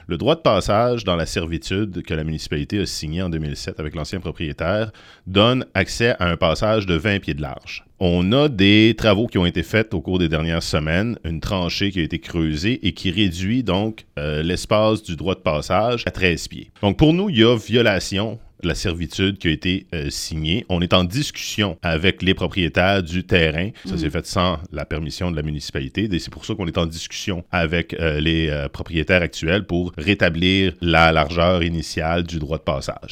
Le droit de passage dans la servitude que la municipalité a signé en 2007 avec l'ancien propriétaire donne accès à un passage de 20 pieds de large. On a des travaux qui ont été faits au cours des dernières semaines, une tranchée qui a été creusée et qui réduit donc l'espace du droit de passage à 13 pieds. Donc pour nous, il y a violation de la servitude qui a été signée. On est en discussion avec les propriétaires du terrain. Ça s'est fait sans la permission de la municipalité. Et c'est pour ça qu'on est en discussion avec les propriétaires actuels pour rétablir la largeur initiale du droit de passage.